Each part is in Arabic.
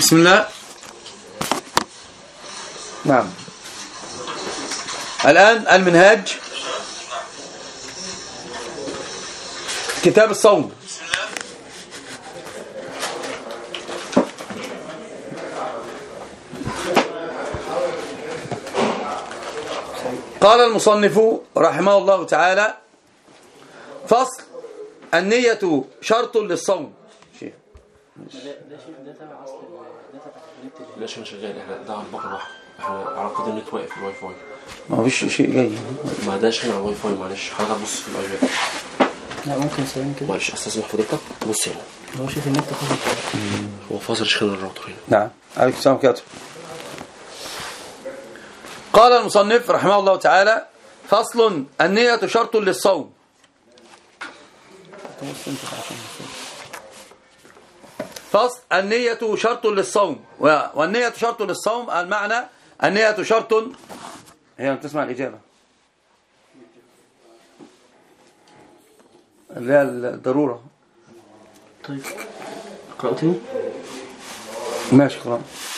بسم الله. نعم. الآن المنهاج كتاب الصوم. قال المصنف رحمه الله تعالى: فصل: النية شرط للصوم. لا شيء شغال، احنا ده على البقرة واحد، احنا على قدر النت واقف في الواي فاي. ما فيش شيء جاي. ما داش هنا على الواي فاي، معلش حضرتك بص في الايباد. لا ممكن ثواني كده. معلش استاذن حضرتك بص هنا. هو شوف النت فاصل. هو فاصل شحن الراوتر هنا. نعم. عليكم السلام كده. قال المصنف رحمه الله تعالى: فصل: النية شرط للصوم. فصل: النية شرط للصوم. والنية شرط للصوم، المعنى النية شرط. هي تسمع الإجابة اللي هي الضرورة. طيب قرأتني؟ ماشي خلاص.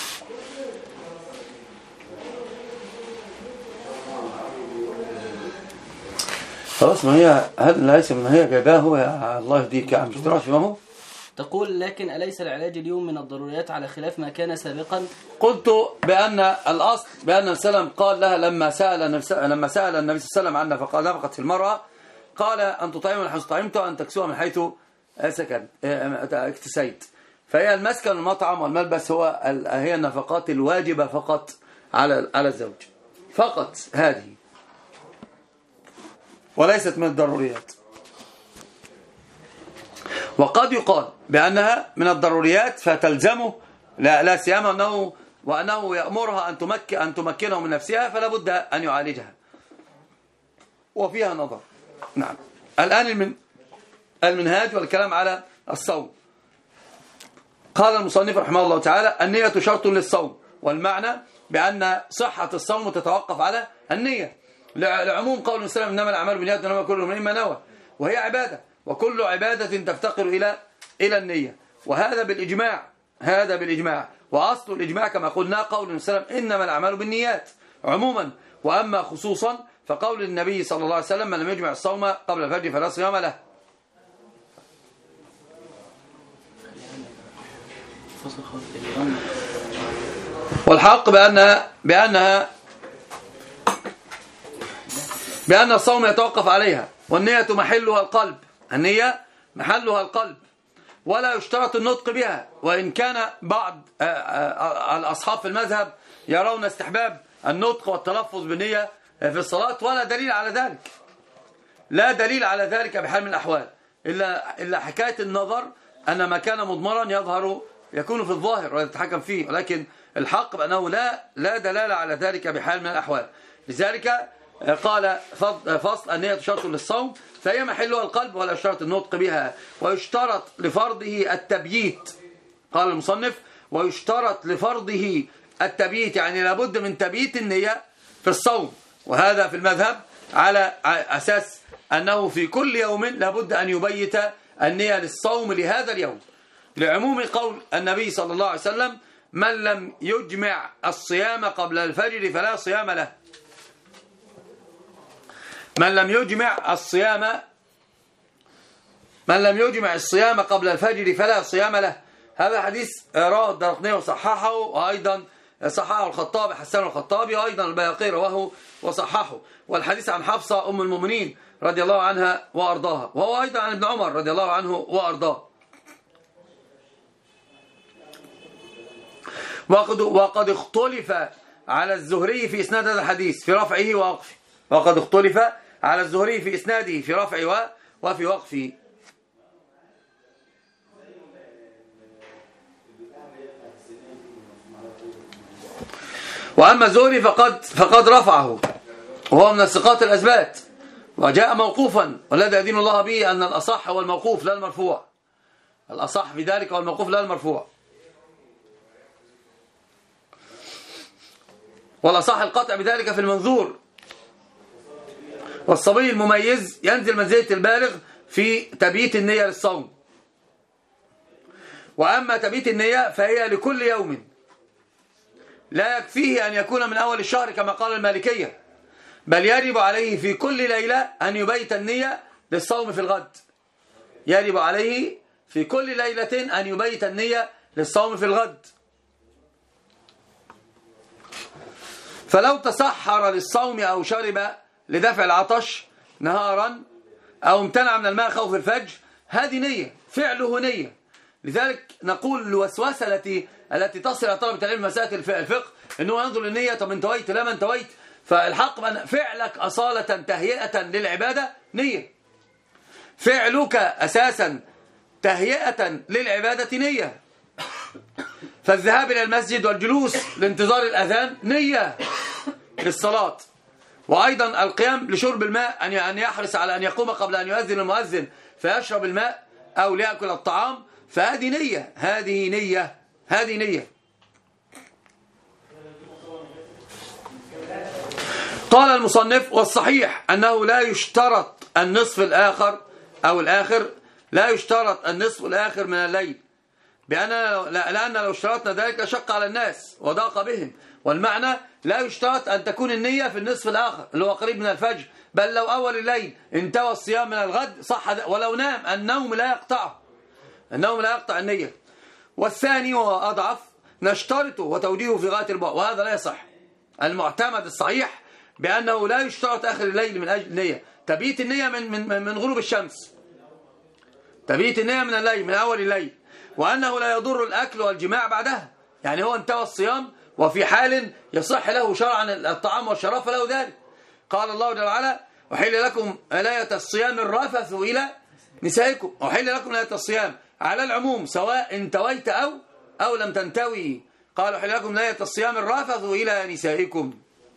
خلاص، ما هي هل ليس من هي جاباه يا الله يهديك يا عم، مش تعرف ما هو. تقول: لكن أليس العلاج اليوم من الضروريات على خلاف ما كان سابقا؟ قلت بأن الأصل بأن السلام قال لها لما سأل النبي صلى الله عليه وسلم عن نفقت في المرأة، قال: أن تطعم من حيث طعمت وأن تكسوها من حيث اكتسيت. فهي المسكن والمطعم والملبس هي النفقات الواجبة فقط على الزوج، فقط هذه، وليست من الضروريات. وقد يقال بأنها من الضروريات فتلزمه، لا سيما وأنه يأمرها أن تمكنه من نفسها، فلا بد أن يعالجها، وفيها نظر. نعم. الآن المنهاج والكلام على الصوم. قال المصنف رحمه الله تعالى: النية شرط للصوم، والمعنى بأن صحة الصوم تتوقف على النية، لعموم قول السلام: إنما الأعمال بالنيات وإنما كل امرئ ما نوى. وهي عبادة، وكل عبادة تفتقر إلى النية، وهذا بالإجماع. وأصل الإجماع كما قلنا قول السلام: إنما الأعمال بالنيات عموما، وأما خصوصا فقول النبي صلى الله عليه وسلم: من لم يجمع الصوم قبل الفجر فلا صيام له. والحق بأن الصوم يتوقف عليها، والنية محلها القلب. النية محلها القلب، ولا يشترط النطق بها، وإن كان بعض الأصحاب في المذهب يرون استحباب النطق والتلفظ بالنية في الصلاة، ولا دليل على ذلك، لا دليل على ذلك بحال من الأحوال، إلا حكاية النظر أن ما كان مضمرا يكون في الظاهر ويتحكم فيه، ولكن الحق بأنه لا دلالة على ذلك بحال من الأحوال. لذلك قال: فصل: النية شرط للصوم، فهي محلها القلب ولا يشترط النطق بها، ويشترط لفرضه التبييت. قال المصنف: ويشترط لفرضه التبييت، يعني لابد من تبييت النية في الصوم، وهذا في المذهب على أساس أنه في كل يوم لابد أن يبيت النية للصوم لهذا اليوم، لعموم قول النبي صلى الله عليه وسلم: من لم يجمع الصيام قبل الفجر فلا صيام له. من لم يجمع الصيام قبل الفجر فلا صيام له. هذا حديث رواه الدارقطني وصححه، وأيضا صححه الخطابي، حسن الخطابي، وأيضا البيهقي رواه وصححه. والحديث عن حفصة أم المؤمنين رضي الله عنها وأرضاها، وهو أيضا عن ابن عمر رضي الله عنه وأرضاه. وقد اختلف على الزهري في إسناد هذا الحديث في رفعه ووقفه. وقد اختلف على الزهري في إسناده في رفعه وفي وقفه. وأما الزهري فقد رفعه، وهو من الثقات الأثبات، وجاء موقوفا، والذي يدين الله به أن الأصح هو الموقوف لا المرفوع. الأصح في ذلك هو الموقوف لا المرفوع، والأصح القطع بذلك في المنظور. والصبي المميز ينزل منزلة البالغ في تبييت النية للصوم. وأما تبيت النية فهي لكل يوم، لا يكفيه أن يكون من أول الشهر كما قال المالكية، بل يجب عليه في كل ليلة أن يبيت النية للصوم في الغد. يجب عليه في كل ليلة أن يبيت النية للصوم في الغد. فلو تسحر للصوم أو شرب لدفع العطش نهارا أو امتنع من الماء خوف الفجر، هذه نية، فعله نية. لذلك نقول الوسوسة التي تصل إلى طلبة العلم مسألة الفقه أنه ينظر للنية، طب انتويت لا ما انتويت، فالحق بأن فعلك أصالة تهيئة للعبادة نية، فعلك أساسا تهيئة للعبادة نية، فالذهاب إلى المسجد والجلوس لانتظار الأذان نية للصلاة، وأيضا القيام لشرب الماء، أن يحرص على أن يقوم قبل أن يؤذن المؤذن فيشرب الماء أو ليأكل الطعام، فهذه نية، هذه نية، هذه نية. قال المصنف: والصحيح أنه لا يشترط النصف الآخر أو الآخر، لا يشترط النصف الآخر من الليل، لأن لو اشترطنا ذلك لشق على الناس وضاق بهم. والمعنى لا يشترط أن تكون النية في النصف الآخر اللي هو قريب من الفجر، بل لو أول الليل انتوى الصيام من الغد صح، ولو نام النوم لا يقطعه، النوم لا يقطع النية. والثاني وهو أضعف نشترطه وتوجيهه في غاية البعد، وهذا لا يصح. المعتمد الصحيح بأنه لا يشترط آخر الليل من أجل النية، تبيت النية من غروب الشمس، تبيت النية من الليل، من أول الليل، وأنه لا يضر الأكل والجماع بعدها، يعني هو انتوى الصيام وفي حال يصح له شرعا الطعام والشراب فله ذلك. قال الله جل وعلا: أحل لكم ليلة الصيام الرفث إلى نسائكم. أحل لكم ليلة الصيام على العموم سواء انتويت أو لم تنتوي. قال: أحل لكم ليلة الصيام الرفث إلى نسائكم.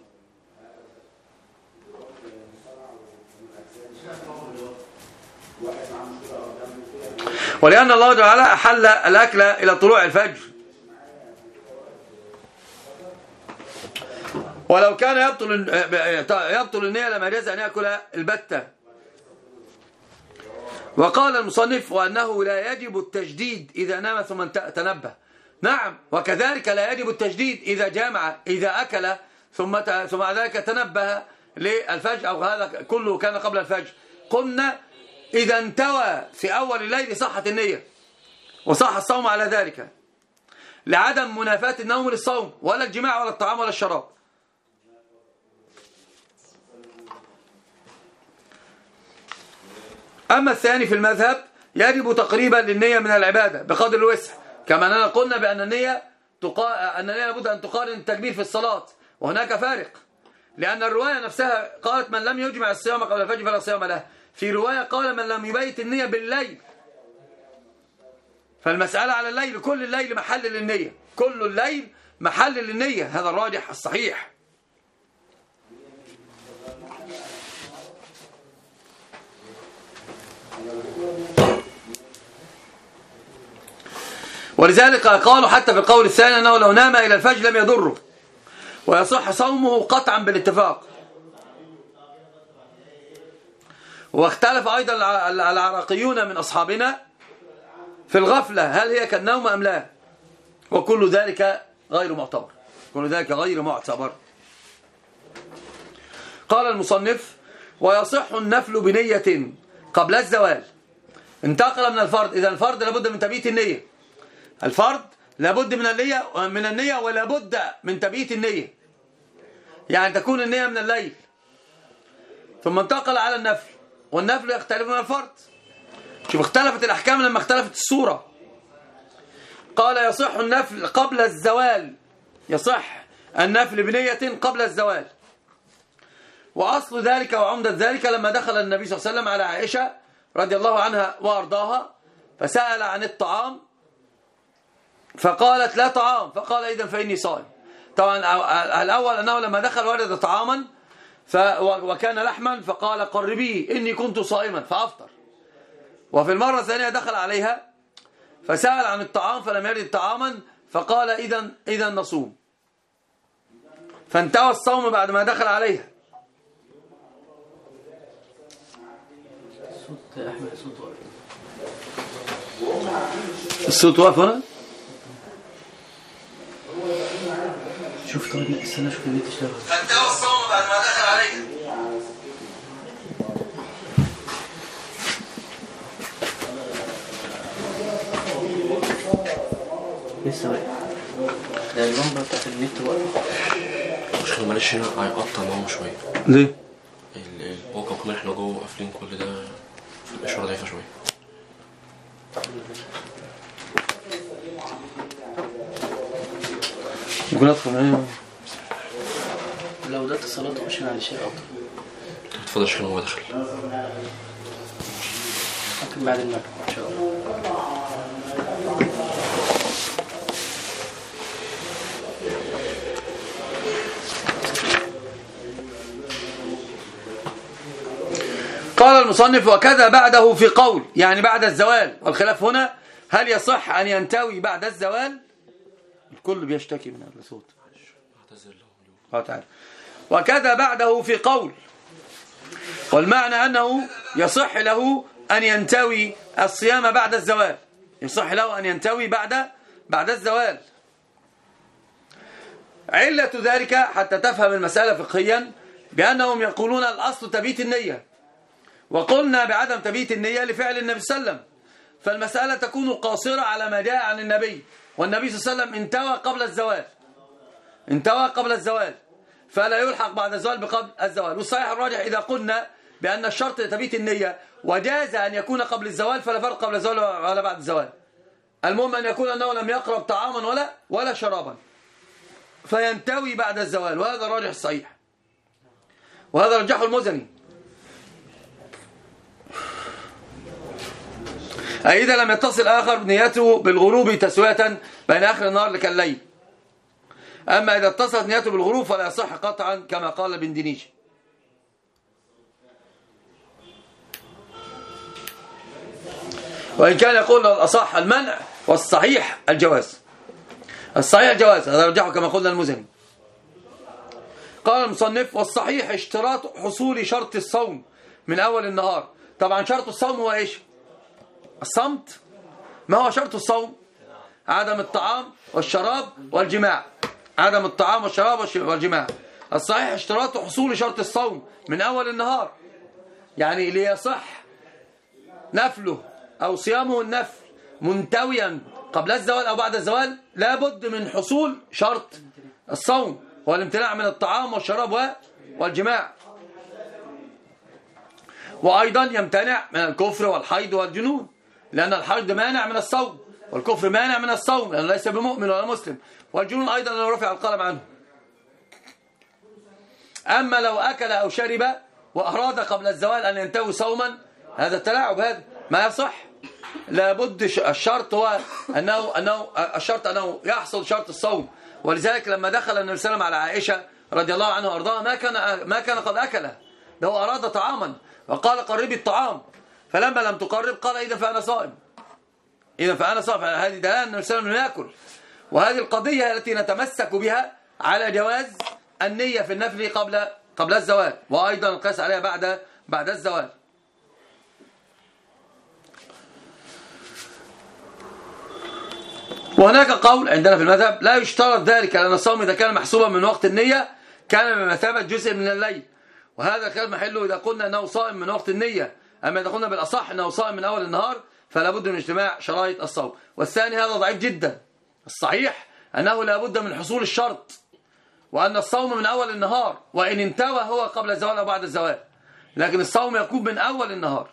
ولأن الله جل وعلا أحل الأكل إلى طلوع الفجر، ولو كان يبطل النية لما يجوز أن يأكل البتة. وقال المصنف: وأنه لا يجب التجديد إذا نام ثم تنبه. نعم، وكذلك لا يجب التجديد إذا جامع، إذا أكل ثم ذلك تنبه للفجر، أو هذا كله كان قبل الفجر. قلنا إذا انتوى في أول الليل صحت النية وصح الصوم على ذلك، لعدم منافاة النوم للصوم ولا الجماع ولا الطعام ولا الشراب. أما الثاني في المذهب يجب تقريبا للنية من العبادة بقدر الوسع، كما أننا قلنا بأن النية لابد أن تقارن التكبير في الصلاة، وهناك فارق، لأن الرواية نفسها قالت: من لم يجمع الصيام قبل الفجر فلا صيام له. في رواية قال: من لم يبيت النية بالليل. فالمسألة على الليل، كل الليل محل للنية، كل الليل محل للنية، هذا الراجح الصحيح. ولذلك قالوا حتى في القول الثاني أنه لو نام إلى الفجر لم يضره ويصح صومه قطعا بالاتفاق. واختلف أيضا العراقيون من أصحابنا في الغفلة هل هي كالنوم أم لا، وكل ذلك غير معتبر، كل ذلك غير معتبر. قال المصنف: ويصح النفل بنية قبل الزوال. انتقل من الفرض، إذا الفرض لابد من تبييت النية، الفرض لابد من النية ولابد من تبييت النية، يعني تكون النية من الليل، ثم انتقل على النفل، والنفل يختلف من الفرض. شوف اختلفت الأحكام لما اختلفت الصورة. قال: يصح النفل قبل الزوال، يصح النفل بنية قبل الزوال. وأصل ذلك وعمدة ذلك لما دخل النبي صلى الله عليه وسلم على عائشة رضي الله عنها وأرضاها فسأل عن الطعام فقالت: لا طعام، فقال: إذن فإني صائم. طبعا الأول أنه لما دخل وجد طعاما وكان لحما فقال: قربيه إني كنت صائما فأفطر. وفي المرة الثانية دخل عليها فسأل عن الطعام فلم يجد طعاما فقال: إذن نصوم. فانتهى الصوم بعد ما دخل عليها. صوت أحمد صوت الصوت واقف هنا. شوف طب استنى شوف النت اشتغل. فتاوى الصوم بعد ما دخل عليك. لسه واقف. ده اللمبه بتاعت النت واقفه. مش معلش هنا هيقطع معاهم شويه. ليه؟ الواقع كمان احنا جوه قافلين كل ده، الاشاره ضعيفه شويه. ممكن ادخل هنا. لو ده اتصالات خش على الشيء افضل. اتفضل عشان هو داخل. ممكن بعد المغرب ان شاء الله. قال المصنف وكذا بعده في قول، يعني بعد الزوال، والخلاف هنا هل يصح أن ينتوي بعد الزوال؟ الكل بيشتكي من هذا الصوت. وكذا بعده في قول، والمعنى أنه يصح له أن ينتوي الصيام بعد الزوال، يصح له أن ينتوي بعد الزوال. علة ذلك حتى تفهم المسألة فقهيا بأنهم يقولون الأصل تبيت النية، وقلنا بعدم تبيت النية لفعل النبي صلى الله عليه وسلم، فالمسألة تكون قاصرة على ما جاء عن النبي، والنبي صلى الله عليه وسلم انتوى قبل الزوال، فلا يلحق بعد الزوال بقبل الزوال. والصحيح الراجح إذا قلنا بأن الشرط تبيت النية وجاز أن يكون قبل الزوال فلا فرق قبل الزوال ولا بعد الزوال، المهم أن يكون أنه لم يقرب طعاما ولا شرابا فينتوي بعد الزوال، وهذا الراجح الصحيح، وهذا رجحه المزني. أي إذا لم يتصل آخر نيته بالغروب تسوية بين آخر النهار كالليل، أما إذا اتصلت نيته بالغروب فلا يصح قطعا كما قال ابن دينيش. وإن كان يقول الأصح المنع والصحيح الجواز، الصحيح الجواز، هذا رجحه كما قلنا المزني. قال المصنف والصحيح اشتراط حصول شرط الصوم من أول النهار. طبعا شرط الصوم هو إيش؟ الصمت. ما هو شرط الصوم؟ عدم الطعام والشراب والجماع، عدم الطعام والشراب والجماع. الصحيح اشتراط حصول شرط الصوم من أول النهار، يعني ليصح نفله أو صيامه النفل منتويا قبل الزوال أو بعد الزوال لابد من حصول شرط الصوم والامتناع من الطعام والشراب والجماع، وأيضا يمتنع من الكفر والحيض والجنون، لأن الحيض مانع من الصوم، والكفر مانع من الصوم لأنه ليس بمؤمن ولا مسلم، والجنون أيضا لو رفع القلم عنه. أما لو أكل أو شرب وأراد قبل الزوال أن ينتوي صوما، هذا التلاعب، هذا ما يصح. لابد الشرط هو أنه يحصل شرط الصوم. ولذلك لما دخل النبي صلى الله عليه وسلم على عائشة رضي الله عنها وارضاها ما كان قد أكله، ده هو أراد طعاما وقال قربي الطعام، فلما لم تقرب قال إذا فأنا صائم، هذه دلالة أن النبي صلى الله عليه وسلم يأكل. وهذه القضية التي نتمسك بها على جواز النية في النفل قبل الزوال، وأيضا القياس عليها بعد الزوال. وهناك قول عندنا في المذهب لا يشترط ذلك، لأن الصوم إذا كان محسوبا من وقت النية كان بمثابة جزء من الليل، وهذا الكلام محله إذا قلنا أنه صائم من وقت النية. أما إذا قلنا بالأصح أنه صائم من أول النهار فلا بد من اجتماع شرائط الصوم. والثاني هذا ضعيف جدا. الصحيح أنه لا بد من حصول الشرط، وأن الصوم من أول النهار، وإن انتوى هو قبل الزوال أو بعد الزوال، لكن الصوم يكون من أول النهار.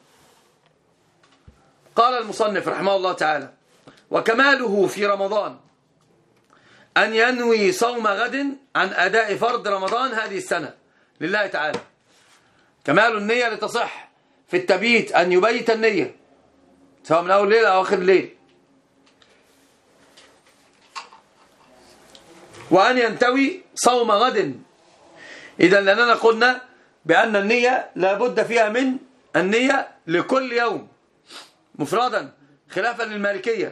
قال المصنف رحمه الله تعالى وكماله في رمضان أن ينوي صوم غد عن أداء فرض رمضان هذه السنة لله تعالى. كمال النية لتصح في التبييت أن يبيت النية سواء من أول ليل أو آخر الليل، وأن ينتوي صوم غد. إذا لأننا قلنا بأن النية لا بد فيها من النية لكل يوم مفردا خلافا للمالكية.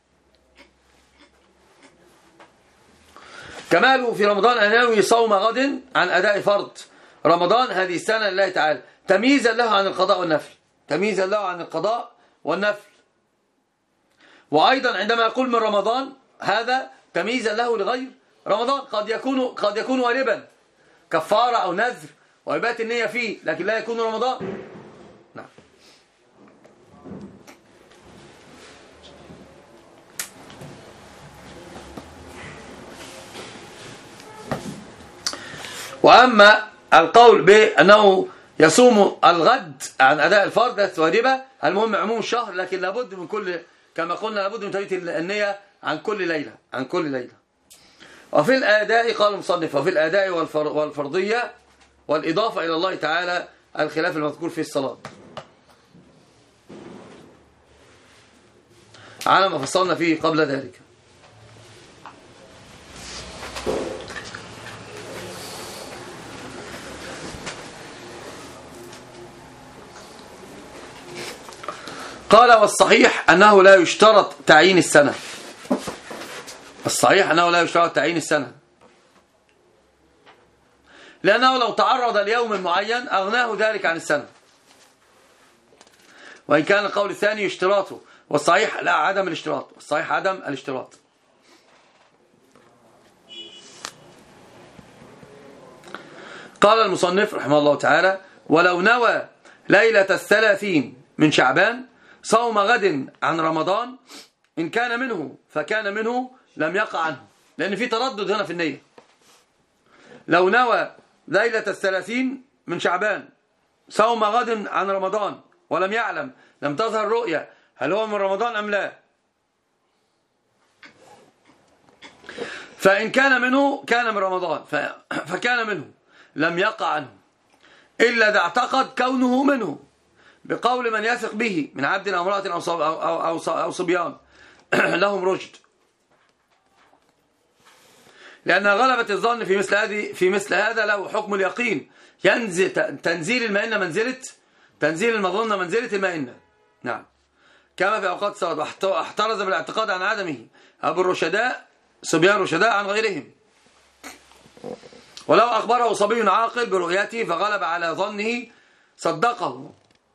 كماله في رمضان أن ينوي صوم غد عن أداء فرض رمضان هذه السنة لله تعالى تمييزا له عن القضاء والنفل، تمييزا له عن القضاء والنفل. وأيضا عندما يقول من رمضان هذا تمييزا له لغير رمضان. قد يكون واجبا كفارة أو نذر ويبات النية فيه، لكن لا يكون رمضان. نعم. وأما القول بأنه يصوم الغد عن أداء الفرض ليست واجبة، المهم عموم الشهر، لكن لابد من كل، كما قلنا لابد من تبيت النية عن كل ليلة. وفي الأداء قال المصنف وفي الأداء والفرضية والإضافة إلى الله تعالى الخلاف المذكور في الصلاة على ما فصلنا فيه قبل ذلك. قال والصحيح أنه لا يشترط تعيين السنة. الصحيح أنه لا يشترط تعيين السنة، لأنه لو تعرض ليوم معين أغناه ذلك عن السنة، وإن كان القول الثاني اشتراطه، والصحيح لا عدم الاشتراط، والصحيح عدم الاشتراط. قال المصنف رحمه الله تعالى ولو نوى ليلة 30 من شعبان صوم غد عن رمضان إن كان منه فكان منه لم يقع عنه، لأن في تردد هنا في النية. لو نوى ليلة 30 من شعبان صوم غد عن رمضان ولم يعلم، لم تظهر رؤية هل هو من رمضان أم لا، فإن كان منه كان من رمضان فكان منه لم يقع عنه، إلا إذا اعتقد كونه منه بقول من يثق به من عبد أو امرأة أو صبيان لهم رشد، لأن غلبة الظن في مثل هذا له حكم اليقين، تنزيل المائنة منزلة تنزيل المظنة منزلة المائنة. نعم، كما في أوقات الصلاة. احترز بالاعتقاد عن عدمه أبو الرشداء صبيان رشداء عن غيرهم، ولو أخبره صبي عاقل برؤيته فغلب على ظنه صدقه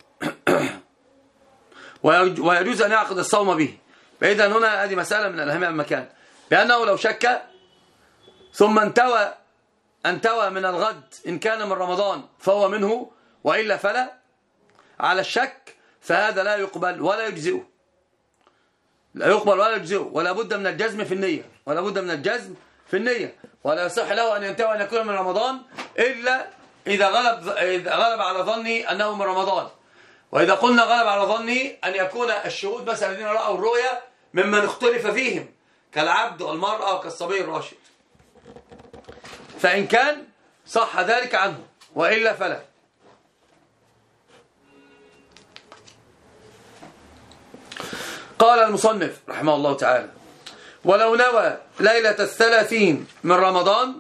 ويجوز أن يعقد الصوم به. فإذا هنا هذه مسألة من الأهمية المكان، بأنه لو شك ثم انتوى من الغد إن كان من رمضان فهو منه، وإلا فلا، على الشك فهذا لا يقبل ولا يجزئه، لا يقبل ولا يجزئه، ولا بد من الجزم في النية، ولا يصح له أن ينتوي أن يكون من رمضان إلا إذا غلب على ظني أنه من رمضان. وإذا قلنا غلب على ظني أن يكون الشهود مثلا الذين رأوا الرؤيا ممن اختلف فيهم كالعبد والمرأة وكالصبي الراشد، فإن كان صح ذلك عنه، وإلا فلا. قال المصنف رحمه الله تعالى ولو نوى ليلة 30 من رمضان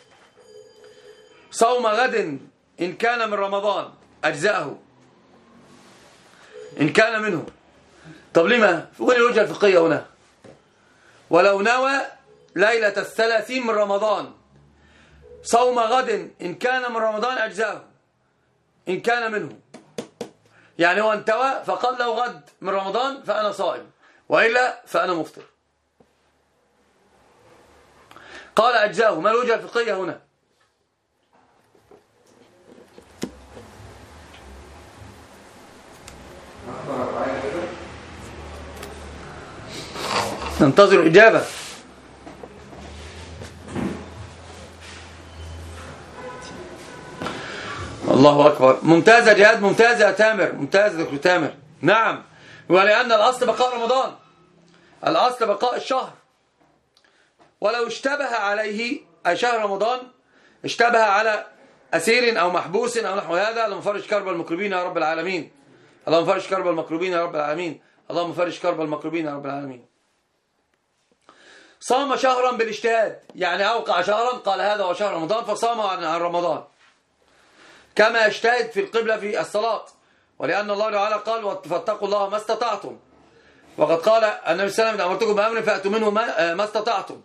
صوم غد إن كان من رمضان أجزأه إن كان منه. طب لما؟ فقول الوجهة الفقهية هنا ولو نوى ليلة 30 من رمضان صوم غد إن كان من رمضان أجزأه إن كان منه، يعني هو انتوى فقال لو غد من رمضان فأنا صائم، وإلا فأنا مفطر. قال أجزاه. ما الوجهة الفقهية هنا؟ ننتظر إجابة. الله أكبر. ممتازة جهاد، ممتازة يا تامر، ممتازة دكتور تامر. نعم، ولأن الأصل بقاء رمضان، الأصل بقاء الشهر، ولو اشتبه عليه أي شهر رمضان اشتبه على أسير أو محبوس أو نحو هذا، اللهم فرج كرب المكروبين يا رب العالمين، اللهم فرج كرب المكروبين يا رب العالمين، اللهم فرج كرب المكروبين يا رب العالمين. صام شهرا بالاجتهاد، يعني أوقع شهرا قال هذا هو شهر رمضان فصام عن رمضان، كما يجتهد في القبلة في الصلاة، ولأن الله تعالى قال فاتقوا الله ما استطعتم، وقد قال النبي صلى الله عليه وسلم أمرتكم بأمر فأتوا منه ما استطعتم.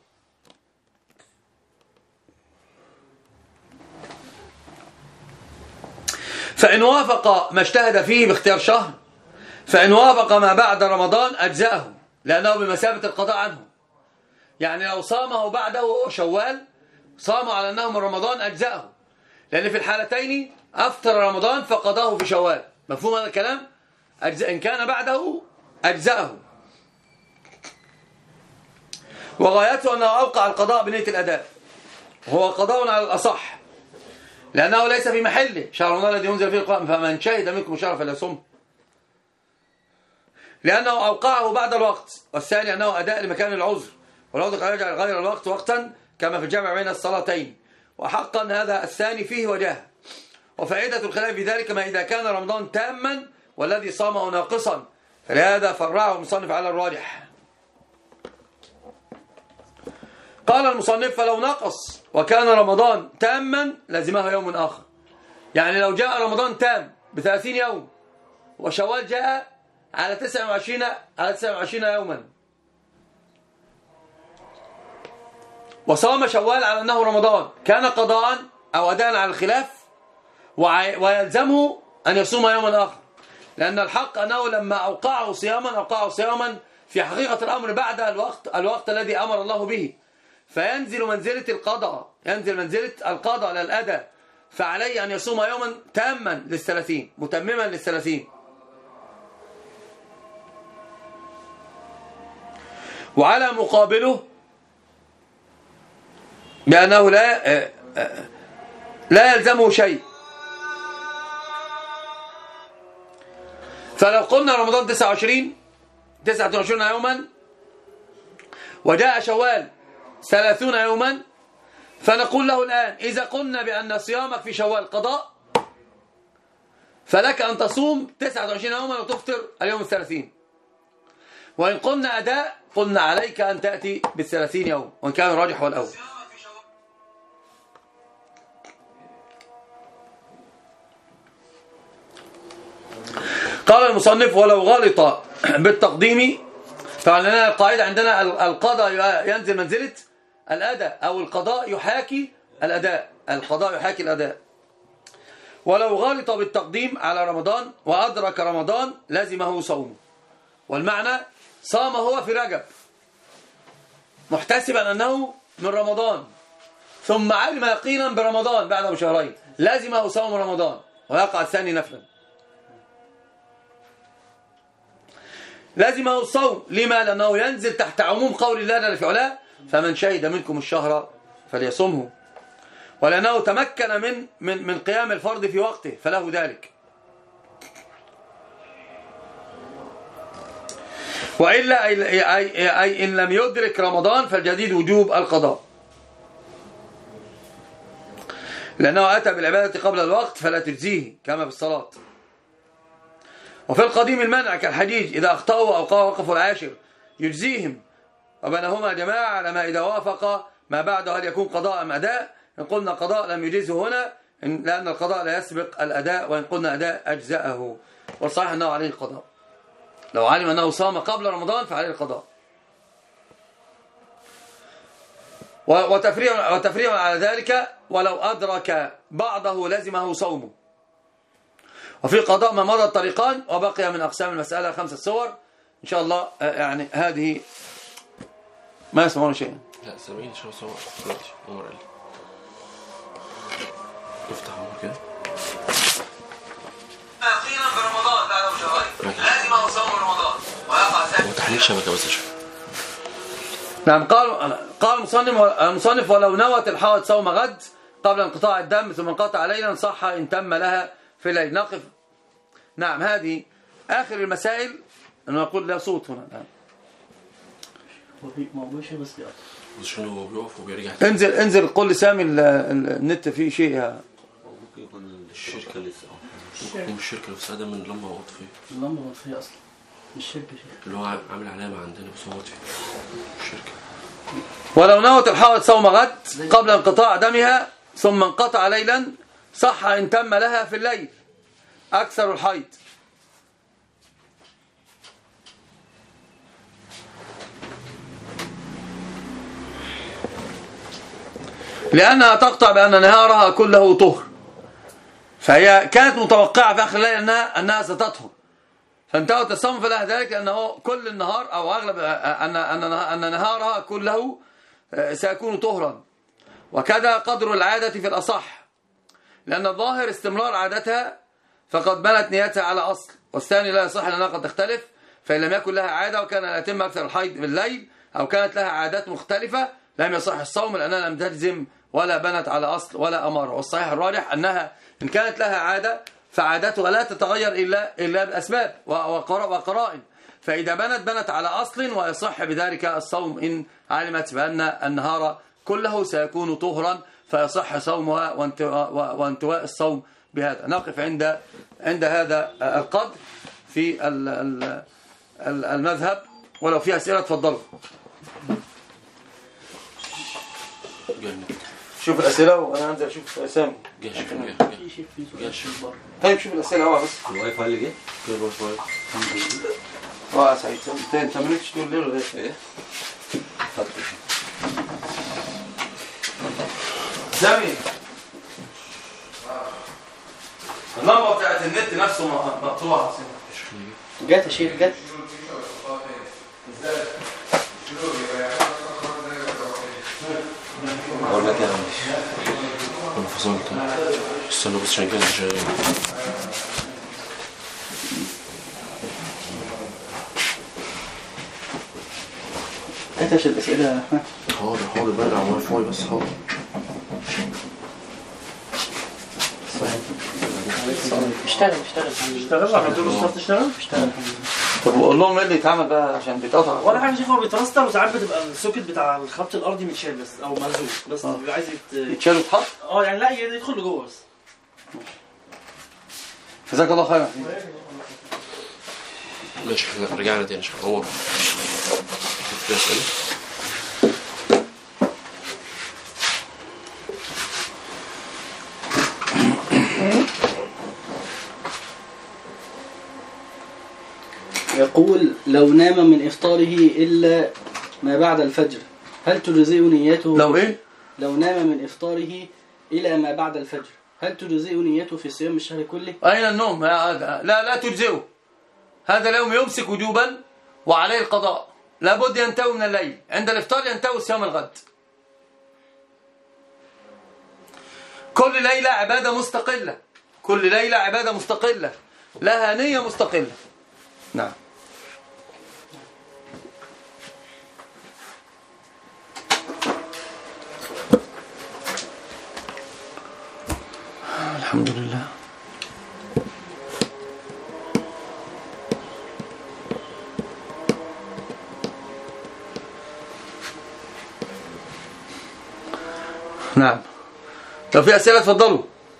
فإن وافق ما اجتهد فيه باختيار شهر، فإن وافق ما بعد رمضان أجزأه، لأنه بمثابة القضاء عنه. يعني لو صامه بعده شوال صام على أنه من رمضان أجزأه، لأن في الحالتين أفطر رمضان فقضاه في شوال. مفهوم هذا الكلام؟ إن كان بعده أجزأه. وغايته أنه أوقع القضاء بنية الأداء، هو قضاء على الأصح، لأنه ليس في محله شهر رمضان الذي ينزل فيه القرآن، فمن شهد منكم الشهر فليصم، لأنه أوقعه بعد الوقت. والثاني أنه أداء لمكان العذر، والعذر قد يجعل غير الوقت وقتا كما في الجمع بين الصلاتين، وحقا هذا الثاني فيه وجاهه. وفائدة الخلاف في ذلك ما إذا كان رمضان تاما والذي صامه ناقصا، فلهذا فرعه المصنف على الراجح. قال المصنف: فلو نقص وكان رمضان تاما لزمه يوم آخر. يعني لو جاء رمضان تام ب30 يوم وشوال جاء على 29 يوما، وصام شوال على أنه رمضان، كان قضاء أو أداء على الخلاف، ويلزمه أن يصوم يوما آخر، لأن الحق أنه لما أوقعه صياما في حقيقة الأمر بعد الوقت الذي أمر الله به، فينزل منزلة القضاء، ينزل منزلة القضاء للأداء، فعليه أن يصوم يوما تاما لل30 متمما لل30. وعلى مقابله بأنه لا يلزمه شيء. فلو قلنا رمضان 29 يوما وجاء شوال 30 يوما، فنقول له الآن: إذا قلنا بأن صيامك في شوال قضاء، فلك أن تصوم 29 يوما وتفطر اليوم 30. وإن قلنا أداء، قلنا عليك أن تأتي ب30 يوم، وإن كان الراجح هو الأول. قال المصنف: ولو غلط بالتقديم، فعندنا القاعدة عندنا القضاء ينزل منزلة الأداء، أو القضاء يحاكي الأداء، القضاء يحاكي الأداء. ولو غلط بالتقديم على رمضان وأدرك رمضان لزمه صومه. والمعنى: صام هو في رجب محتسبا أنه من رمضان، ثم علم يقينا برمضان بعده بشهرين، لزمه صوم رمضان ويقع الثاني نفلا. لزمه الصوم. لما؟ لأنه ينزل تحت عموم قول الله جل في علاه: فمن شهد منكم الشهر فليصمه. ولأنه تمكن من قيام الفرض في وقته فله ذلك. وإلا أي إن لم يدرك رمضان فالجديد وجوب القضاء، لأنه أتى بالعبادة قبل الوقت فلا تجزيه كما في الصلاة. وفي القديم المنع كالحجيج، إذا أخطأوا أو وقفوا العاشر يجزيهم، وبينهما جماعة على ما إذا وافق ما بعده هل يكون قضاء أم أداء. إن قلنا قضاء لم يجزه هنا، لأن القضاء لا يسبق الأداء، وإن قلنا أداء أجزأه، والصحيح أنه عليه القضاء. لو علم أنه صام قبل رمضان فعليه القضاء. وتفريعا على ذلك: ولو أدرك بعضه لزمه صومه. وفي قضاء ما مضى الطريقان، وبقي من أقسام المسألة 5 صور إن شاء الله. يعني هذه ما يسمعون شيئا. لا سامعين شو صور دلوقتي. عمر قال لي افتح عمر كده. يقينا برمضان بعد شهرين لازم صوم رمضان ويقع ذلك. وتحليل شبكة بس شوف. نعم. قال المصنف: ولو نوت الحائض صوم غد قبل انقطاع الدم ثم انقطع ليلا صح إن تم لها في الليل. نقف. نعم. هذه آخر المسائل. أنا أقول لا صوت هنا. نعم. بس شنو هو بيقف وبيرجع. انزل قل لسامي النت فيه شيء. ممكن يكون الشركة لسه. ممكن يكون الشركة اللي في من اللمبة مطفية. اللمبة مطفية أصلا. مش شركة اللي هو عامل علامة عندنا بس هو مطفي. الشركة. ولو نوت الحائض صوم غد قبل انقطاع دمها ثم انقطع ليلا صح إن تم لها في الليل أكثر الحيض. لأنها تقطع بأن نهارها كله طهر، فهي كانت متوقعة في آخر الليل أنها ستطهر، فانتهت الصوم فلها ذلك لأنه كل النهار أو أغلب أن نهارها كله سيكون طهرا. وكذا قدر العادة في الأصح، لأن الظاهر استمرار عادتها فقد بنت نيتها على أصل، والثاني لا يصح لأنها قد تختلف، فإن لم يكن لها عادة وكان لا يتم أكثر الحيض بالليل أو كانت لها عادات مختلفة لم يصح الصوم لأنها لم تلزم ولا بنت على أصل ولا أمارة. والصحيح الراجح أنها إن كانت لها عادة فعادتها لا تتغير إلا بأسباب وقرائن، فإذا بنت على أصل ويصح بذلك الصوم إن علمت بأن النهار كله سيكون طهرا فيصح صومها وانتواء الصوم بهذا. نقف عند هذا القدر في المذهب، ولو في أسئلة تفضلوا. شوف الأسئلة وأنا أنزل أشوف سامي. طيب شوف الأسئلة هو بس. الواي فاي اللي جه؟ الواي فاي. سعيد أنت مالكش تقول ليه ولا إيه؟ سامي اللمبة بتاعت النت نفسه مقطوعة. جت يا شيخ جت. اقول لك يا عم انا فصلت. استنوا بس عشان كده شغال. هاتش الأسئلة. حاضر برجع على الواي فاي بس حاضر. اشتغل على طول. اشتغل. طب وقول لهم ايه اللي يتعمل بقى عشان بيتقطع ولا حاجه. شوف هو بيترستر وساعات بتبقى السوكت بتاع الخط الارضي متشال بس او ملزوق بس بيبقى عايز يتشال ويتحط. يعني لا يدخل لجوه بس. جزاك الله خيرا. ماشي احنا رجعنا تاني عشان هو في اسئله. يقول لو نام من إفطاره إلا ما بعد الفجر هل تجزئ نيته؟ لو إيه؟ لو نام من إفطاره إلى ما بعد الفجر هل تجزئ نيته في صيام الشهر كله؟ أين النوم؟ لا تجزئه. هذا اليوم يمسك وجوبا وعليه القضاء، لابد ينتهي من الليل، عند الإفطار ينتهي صيام الغد. كل ليلة عبادة مستقلة، كل ليلة عبادة مستقلة لها نية مستقلة. نعم. الحمد لله. نعم. لو في أسئلة تفضلوا.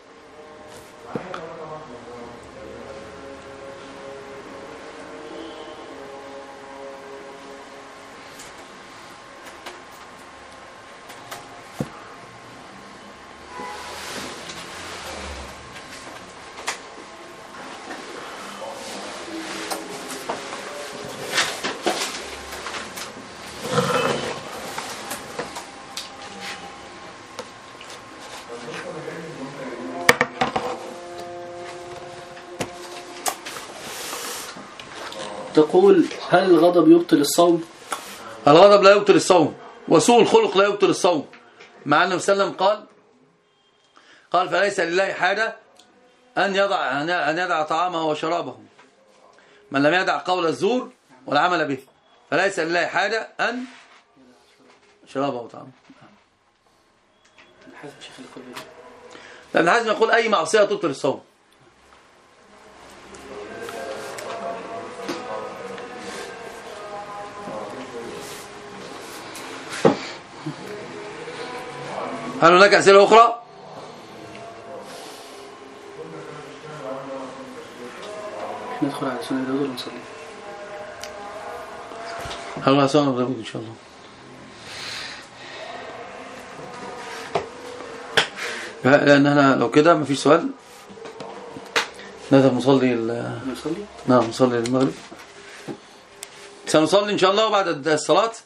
تقول هل الغضب يبطل الصوم؟ الغضب لا يبطل الصوم، وسوء الخلق لا يبطل الصوم، مع أنه صلى الله عليه وسلم قال فليس لله حاجة أن يدع طعامه وشرابه، من لم يدع قول الزور والعمل به فليس لله حاجة أن شرابه وطعامه. لأن حزم يقول أي معصية تبطل الصوم. هل هناك أسئلة أخرى؟ ندخل على سنة داود ونصلي. هل هناك سنة داود إن شاء الله. لأن احنا لو كده مفيش سؤال نذهب نصلي نصلي؟ نعم نصلي المغرب. سنصلي إن شاء الله وبعد الصلاة